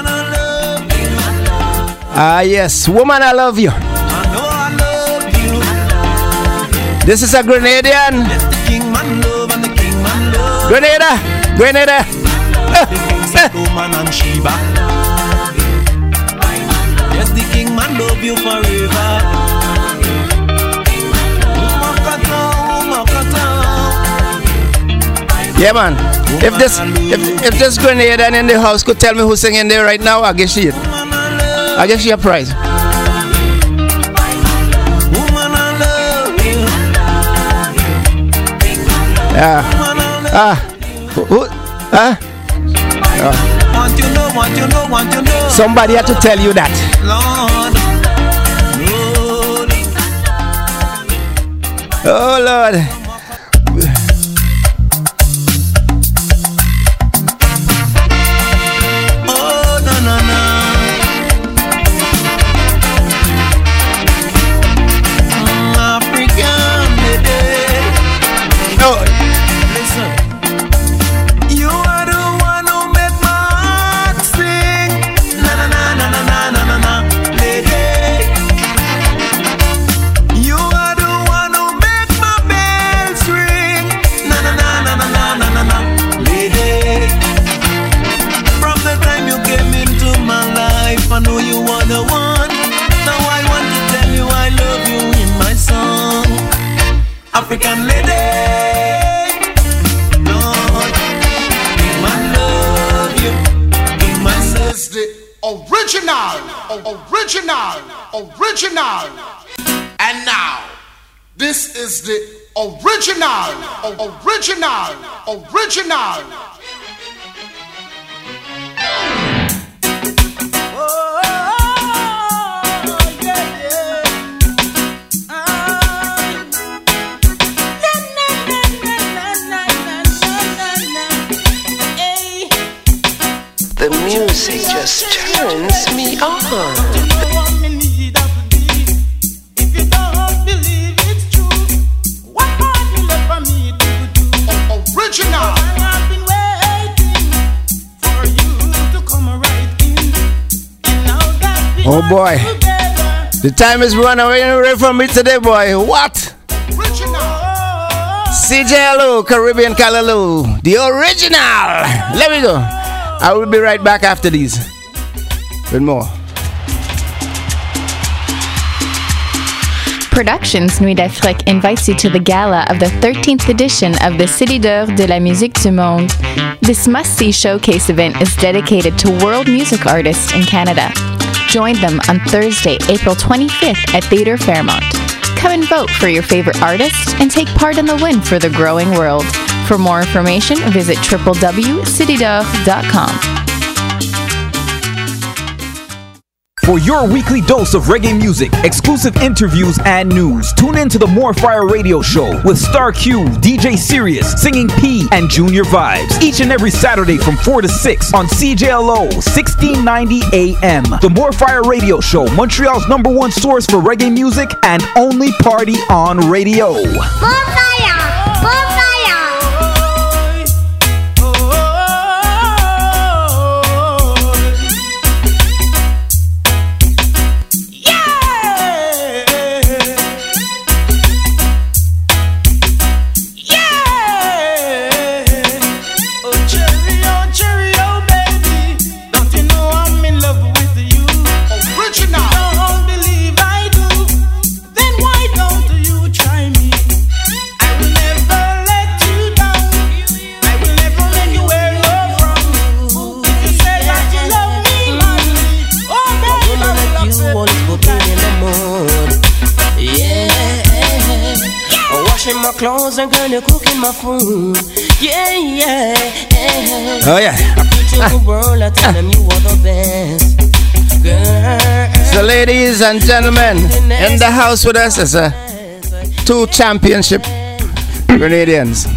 Ah, yes. Woman, I love you. This is a Grenadian. Grenada. Grenada. Woman and Sheba. Yes, the king man love you forever. Yeah, man. If this if, if this Grenadian in the house could tell me who's singing there right now, I'll give you it. I'll give you a prize. Yeah. Ah. Who? who- Huh? Ah. Want you know, want you know, want you know. Somebody had to tell you that. Lord, Oh Lord. oh no no no. Mm, African lady. Oh. Listen. You are the one who make my heart sing. Na na na na na na na na na, lady. You are the one who make my bells ring. Na na na na na na na na na, lady. From the time you came into my life, I know you are the one. Now I want to tell you I love you in my song, African lady. Lord, King man love you, King man love is the original, original, original. And now, this is the original, original, original. The music just turns me on. Original. Oh boy. The time is running away from me today, boy. What? C J L O, Caribbean Callaloo, the original. Let me go. I will be right back after these with more. Productions Nuit d'Afrique invites you to the gala of the thirteenth edition of the Cité d'Or de la Musique du Monde. This must-see showcase event is dedicated to world music artists in Canada. Join them on Thursday, April twenty-fifth at Theatre Fairmont. Come and vote for your favorite artist and take part in the win for the growing world. For more information, visit w w w dot city d'or dot com. For your weekly dose of reggae music, exclusive interviews, and news, tune in to the More Fire Radio Show with Star Q, D J Sirius, Singing P, and Junior Vibes. Each and every Saturday from four to six on C J L O sixteen ninety A M. The More Fire Radio Show, Montreal's number one source for reggae music and only party on radio. More fire! More fire! My clothes and gonna cooking my food. Yeah, yeah, yeah. Oh yeah. I picture the world, I tell them you are the best. Girl. So ladies and gentlemen, in the house with us is a two championship Grenadians.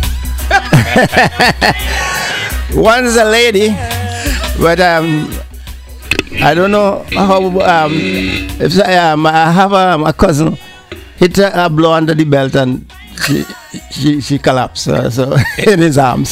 One's a lady, but um I don't know how um if um, I have um, a cousin hit a, a blow under the belt and She, she she collapsed uh, so in his arms.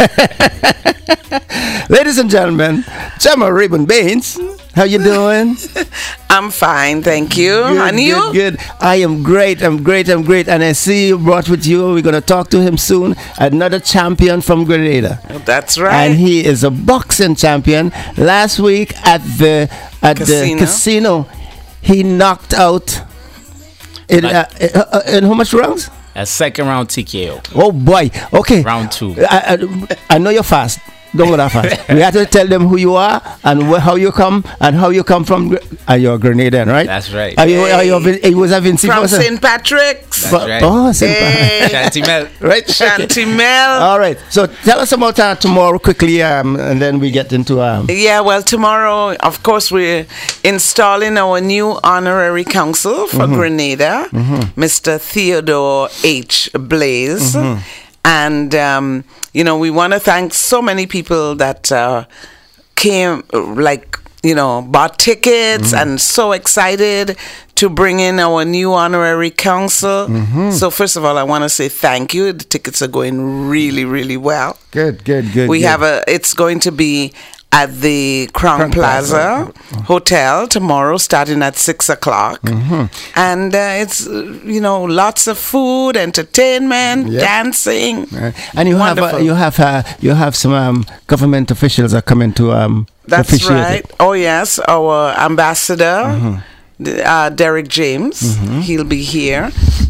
Ladies and gentlemen, Gemma Rayburn Baines, how you doing? I'm fine, thank you. Good, and you? Good, good. I am great. I'm great. I'm great. And I see you brought with you. We're gonna talk to him soon. Another champion from Grenada. That's right. And he is a boxing champion. Last week at the at Casino. the casino, he knocked out in uh, uh, in how much rounds? A second round T K O. Oh boy. Okay. Round two. I, I, I know you're fast. Don't go that fast. We have to tell them who you are and wh- how you come and how you come from. Are you a Grenadian, right? That's right. Are you? Are you? A, it was a Vinci From person? Saint Patrick's. That's right. Oh, Saint Hey. Patrick's. Chantimel. Right. Chantimel. All right. So tell us about uh, tomorrow quickly, um, and then we get into. Um, Yeah, well, tomorrow, of course, we're installing our new honorary council for Mhm. Grenada, Mhm. Mister Theodore H. Blaze. Mhm. And, um, you know, we want to thank so many people that uh, came, like, you know, bought tickets Mhm. and so excited to bring in our new honorary council. Mhm. So, first of all, I want to say thank you. The tickets are going really, really well. Good, good, good. We good. have a, it's going to be at the Crown, Crown Plaza, Plaza. Hotel tomorrow, starting at six o'clock. Mhm. And uh, it's, uh, you know, lots of food, entertainment, Yep. dancing. Uh, and you have Wonderful. uh, you have uh, you have some um, government officials are coming to um, That's officiate right. it. Oh, yes. Our ambassador, Mhm. d- uh, Derek James, Mhm. he'll be here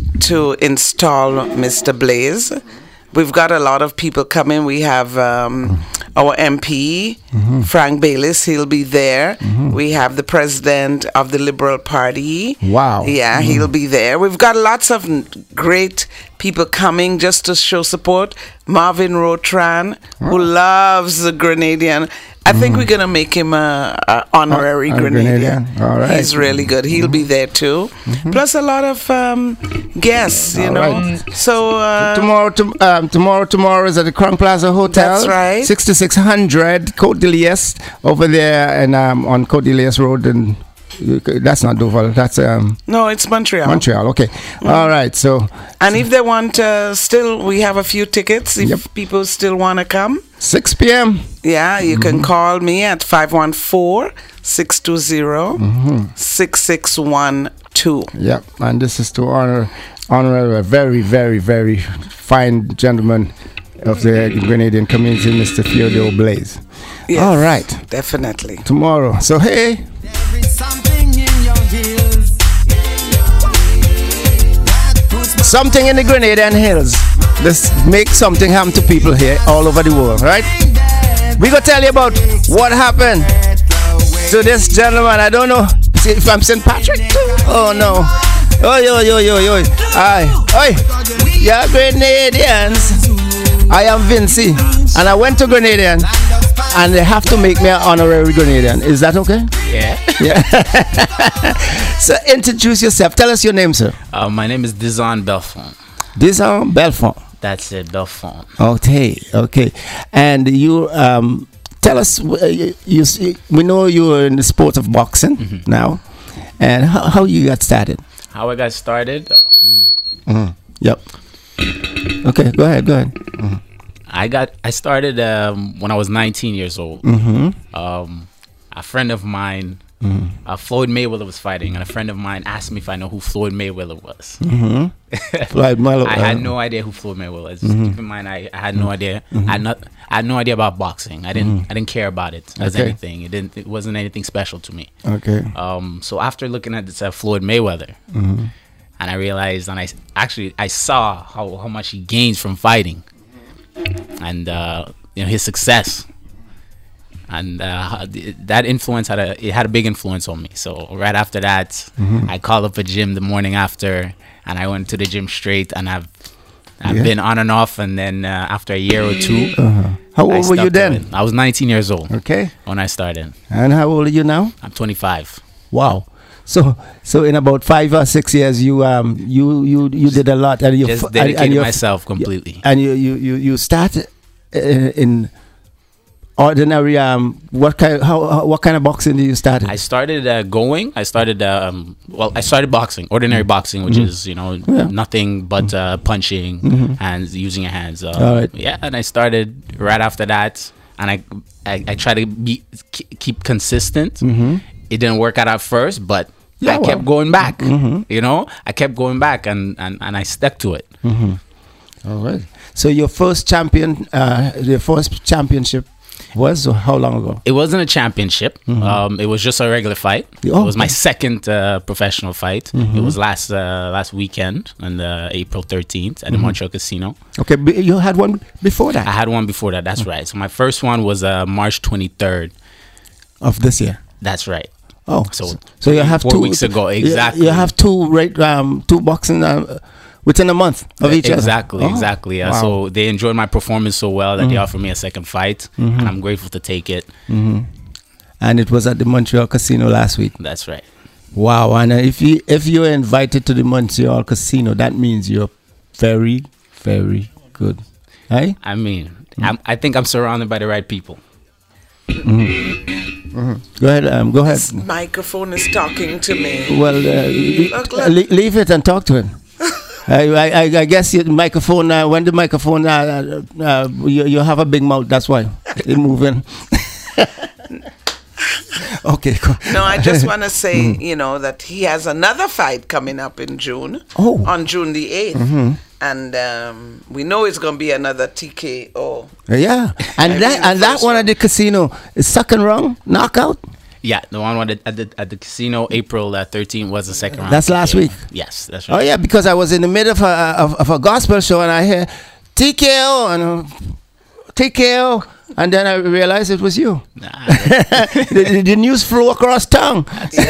to install Mister Blaze. We've got a lot of people coming. We have um, our M P, Mhm. Frank Baylis, he'll be there. Mhm. We have the president of the Liberal Party. Wow. Yeah, Mhm. he'll be there. We've got lots of n- great people coming just to show support. Marvin Rotran, who loves the Grenadian. I think we're going to make him a, a honorary A- a Grenadian. Grenadian. All right. He's really good. He'll be there too. Plus a lot of um, guests, you All know. right. So uh, tomorrow, to, um, tomorrow, tomorrow is at the Crown Plaza Hotel. That's right. sixty-six hundred Côte de Liesse over there, and um, on Côte de Liesse Road, and that's not Duval. That's um, no, it's Montreal. Montreal. Okay. All right. So And if they want, uh, still, we have a few tickets. If people still want to come, six p.m. Yeah, you can call me at five one four, six two zero, six six one two. Yep. And this is to honor honor a very, very, very fine gentleman of the Grenadian community, Mister Theodore Blaze. Yes, All right. Definitely. Tomorrow. So hey. Something in the Grenadian Hills. Let's make something happen to people here all over the world, right? We gonna tell you about what happened to this gentleman. I don't know if I'm Saint Patrick too. Oh no. Oh yo yo yo yo. Aye. Oi. Yeah, Grenadians. I am Vinci, and I went to Grenadian, and they have to make me an honorary Grenadian. Is that okay? Yeah. Yeah. So introduce yourself. Tell us your name, sir. Uh, my name is Dizon Belfont. Dizon Belfont. That's it, Belfont. Okay, okay. And you um, tell us. Uh, you, you see- we know you are in the sport of boxing Mm-hmm. now, and how, how you got started. How I got started? Mhm. Yep. Okay, go ahead. Go ahead. Mhm. I got I started um, when I was nineteen years old. Mhm. Um, a friend of mine, Mhm. uh, Floyd Mayweather, was fighting, and a friend of mine asked me if I know who Floyd Mayweather was. Mhm. Floyd Mayweather, I had uh, no idea who Floyd Mayweather was. Mhm. Keep in mind, I, I had no Mhm. idea. Mhm. I had not I had no idea about boxing. I didn't Mhm. I didn't care about it as Okay. anything. It didn't. It wasn't anything special to me. Okay. Um. So after looking at this uh, Floyd Mayweather, Mhm. and I realized, and I s- actually I saw how how much he gains from fighting, and uh, you know, his success, and uh, how th- that influence had a it had a big influence on me. So right after that, Mhm. I called up a gym the morning after, and I went to the gym straight, and I've I've Yeah. been on and off, and then uh, after a year or two, Uh-huh. How I old were you stuck to then? it. I was nineteen years old. Okay. When I started. And how old are you now? I'm twenty-five. Wow. So so in about five or six years, you um you you you did a lot, and you Just f- and- dedicated and you- myself completely. And you you you you started uh, in ordinary um what kind how, how what kind of boxing did you start? I started uh, going. I started um well. I started boxing, ordinary boxing, which Mhm. is you know Yeah. nothing but uh, punching, Mhm. hands, using your hands. Uh, All right. Yeah, and I started right after that, and I I, I try to be ke- keep consistent. Mhm. It didn't work out at first, but Yeah, I well. kept going back. Mhm. You know, I kept going back, and and, and I stuck to it. Mhm. All right. So your first champion, uh, your first championship was how long ago? It wasn't a championship. Mhm. Um, it was just a regular fight. Oh, it was my okay. second uh, professional fight. Mhm. It was last uh, last weekend on the April thirteenth at the Mhm. Montreal Casino. Okay, b- you had one before that I had one before that. That's right. So my first one was uh, March twenty-third. of this year. That's right. Oh, So so you have four two weeks ago. you- Exactly. You have two right um two boxing uh, within a month of each exactly, other. exactly. Oh, Uh, wow. So they enjoyed my performance so well that they Mhm. offered me a second fight, Mhm. and I'm grateful to take it. Mhm. And it was at the Montreal Casino last week. That's right. Wow, and uh, if you if you're invited to the Montreal Casino, that means you're very very good, right? I mean, I'm, I think I'm surrounded by the right people. Mhm. Go ahead, um, go ahead. This microphone is talking to me. Well, uh, Look, le- look. leave it and talk to him. I, I, I guess your microphone. Uh, when the microphone, uh, uh, uh, you, you have a big mouth. That's why it's moving. Okay. Cool. No, I just want to say, Mhm. you know, that he has another fight coming up in June. Oh. On June the eighth. Mhm. And um, we know it's going to be another T K O. Yeah, and I that mean, the and that first one at the casino is second round knockout. Yeah, the one at the, at the, at the casino, April uh, thirteenth, was the second round. That's last Yeah. week. Yes, that's right. Oh yeah, because I was in the middle of a of, of a gospel show and I hear T K O and uh, T K O, and then I realized it was you. the, the, the news flew across town.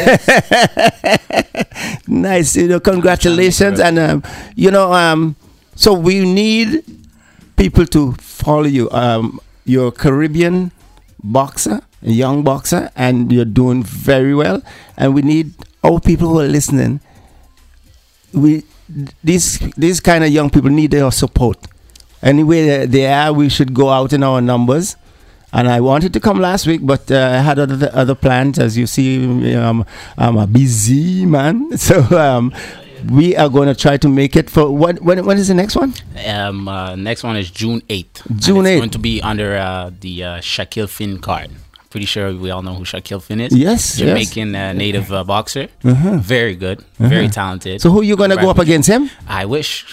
Nice, you know. Congratulations, and um, you know, um, so we need people to follow you. Um, you're a Caribbean boxer, a young boxer, and you're doing very well. And we need all people who are listening. We these these kind of young people need your support. Anyway, they are. We should go out in our numbers. And I wanted to come last week, but uh, I had other other plans. As you see, um, I'm a busy man. So um, we are going to try to make it for what? When, when is the next one? Um, uh, next one is June eighth. June and it's eighth. going to be under uh, the uh, Shaquille Finn card. Pretty sure we all know who Shaquille Finn is. Yes, yes. Jamaican uh, native uh, boxer. Uh-huh. Very good, Uh-huh. very talented. So who you going to go up against him? I wish.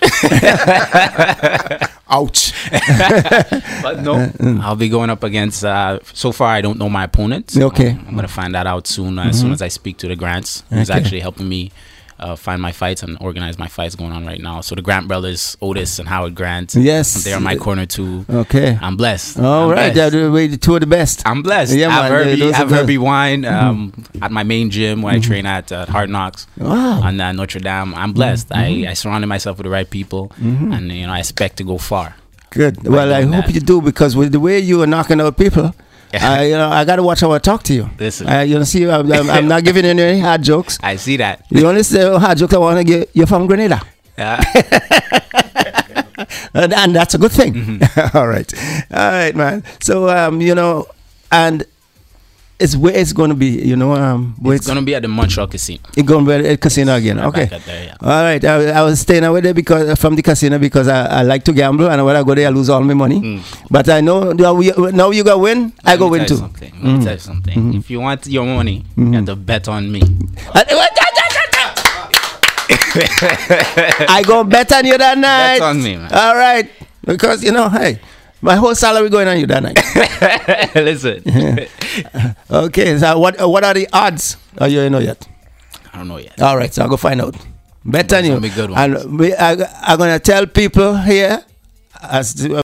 Ouch. But no, I'll be going up against. Uh, so far, I don't know my opponent. Okay. Um, I'm gonna find that out soon. Uh, As soon Mhm. as I speak to the Grants, who's Okay. actually helping me uh, find my fights and organize my fights going on right now. So the Grant brothers, Otis and Howard Grant. Yes. they're in my corner too. Okay. I'm blessed. All I'm right, blessed. they're the two of the best. I'm blessed. Yeah, I have man, Herbie, those I are have good. Herbie Wine um, at my main gym where I train at uh, Hard Knocks Wow. on uh, Notre Dame. I'm blessed. Mhm. I, I surrounded myself with the right people, Mhm. and you know I expect to go far. Good. by Well, I doing hope that. you do, because with the way you are knocking out people, I, you know, I gotta watch how I talk to you. Listen. Uh, you know, see, I'm, I'm, I'm not giving you any hard jokes. I see that. The only say hard jokes I want to give, you're from Grenada. Yeah. and, and that's a good thing. Mm-hmm. All right. All right, man. So, um, you know, and it's where it's going to be, you know. Um, where It's going to be at the Montreal Casino. It's going to be at the casino again. Right Okay. back at there, yeah. All right. I, I was staying away there because from the casino because I, I like to gamble, and when I go there, I lose all my money. Mm. But I know now, we, now you got win, I go Let me win tell too. you something. Let me tell you something. If you want your money, you have to bet on me. I go bet on you that night. Bet on me, man. All right. Because, you know, hey, my whole salary going on you that night. Listen. Okay. So what what are the odds? Oh, you don't know yet? I don't know yet. All right. So I'll go find out. Bet But on it's you. gonna be good ones. And we, I, I'm going to tell people here as to,